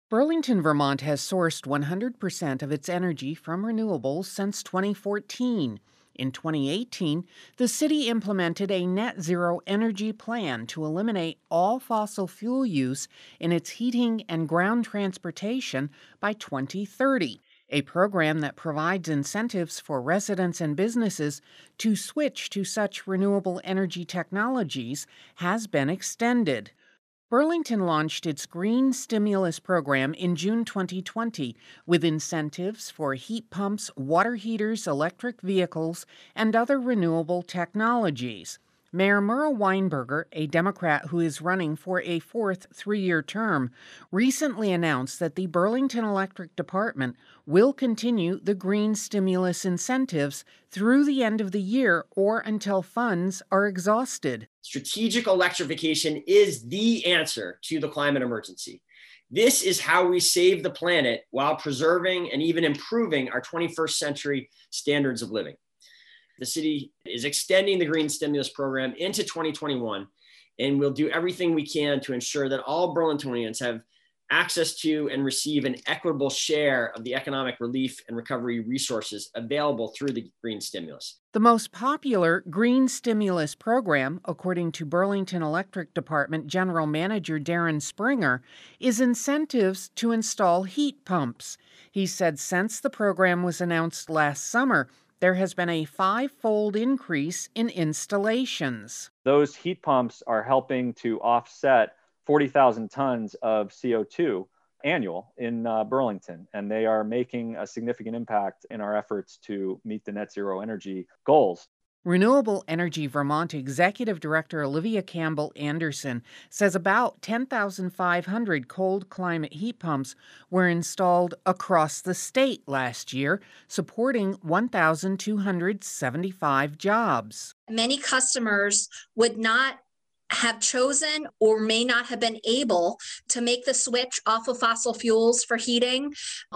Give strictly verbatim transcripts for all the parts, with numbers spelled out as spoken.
Burlington, Vermont has sourced one hundred percent of its energy from renewables since twenty fourteen. In twenty eighteen, the city implemented a net zero energy plan to eliminate all fossil fuel use in its heating and ground transportation by twenty thirty, a program that provides incentives for residents and businesses to switch to such renewable energy technologies has been extended. Burlington launched its Green Stimulus program in June twenty twenty with incentives for heat pumps, water heaters, electric vehicles, and other renewable technologies. Mayor Merle Weinberger, a Democrat who is running for a fourth three-year term, recently announced that the Burlington Electric Department will continue the green stimulus incentives through the end of the year or until funds are exhausted. Strategic electrification is the answer to the climate emergency. This is how we save the planet while preserving and even improving our twenty-first century standards of living. The city is extending the green stimulus program into twenty twenty-one, and we'll do everything we can to ensure that all Burlingtonians have access to and receive an equitable share of the economic relief and recovery resources available through the green stimulus. The most popular green stimulus program, according to Burlington Electric Department General Manager Darren Springer, is incentives to install heat pumps. He said since the program was announced last summer, there has been a five-fold increase in installations. Those heat pumps are helping to offset forty thousand tons of C O two annual in uh, Burlington, and they are making a significant impact in our efforts to meet the net zero energy goals. Renewable Energy Vermont Executive Director Olivia Campbell Anderson says about ten thousand five hundred cold climate heat pumps were installed across the state last year, supporting one thousand two hundred seventy-five jobs. Many customers would not have chosen or may not have been able to make the switch off of fossil fuels for heating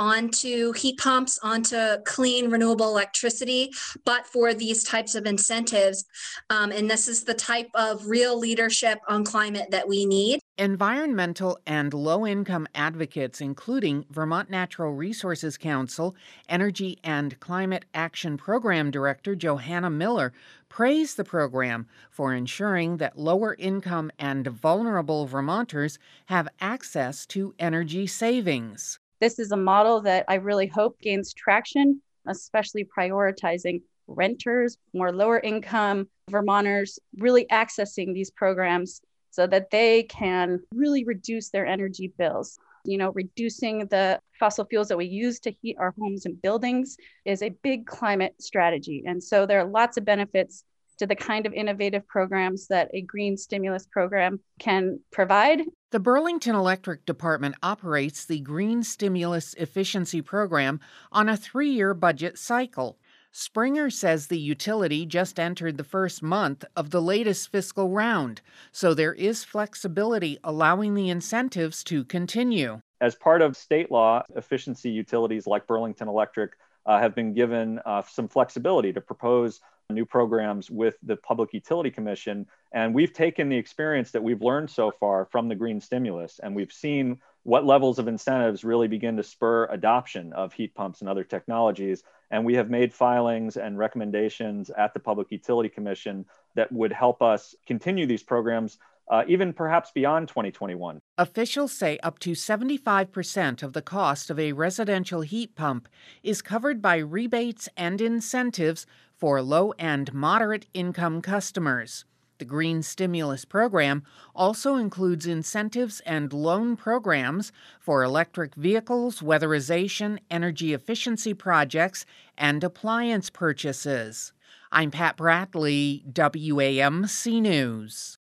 onto heat pumps, onto clean renewable electricity, but for these types of incentives. Um, and this is the type of real leadership on climate that we need. Environmental and low-income advocates, including Vermont Natural Resources Council Energy and Climate Action Program Director Johanna Miller, praised the program for ensuring that lower-income and vulnerable Vermonters have access to energy savings. This is a model that I really hope gains traction, especially prioritizing renters, more lower-income Vermonters, really accessing these programs so that they can really reduce their energy bills. You know, reducing the fossil fuels that we use to heat our homes and buildings is a big climate strategy. And so there are lots of benefits to the kind of innovative programs that a green stimulus program can provide. The Burlington Electric Department operates the Green Stimulus Efficiency Program on a three-year budget cycle. Springer says the utility just entered the first month of the latest fiscal round, so there is flexibility allowing the incentives to continue. As part of state law, efficiency utilities like Burlington Electric uh, have been given uh, some flexibility to propose new programs with the Public Utility Commission. And we've taken the experience that we've learned so far from the green stimulus, and we've seen what levels of incentives really begin to spur adoption of heat pumps and other technologies. And we have made filings and recommendations at the Public Utility Commission that would help us continue these programs, uh, even perhaps beyond twenty twenty-one. Officials say up to seventy-five percent of the cost of a residential heat pump is covered by rebates and incentives for low and moderate income customers. The Green Stimulus Program also includes incentives and loan programs for electric vehicles, weatherization, energy efficiency projects, and appliance purchases. I'm Pat Bradley, W A M C News.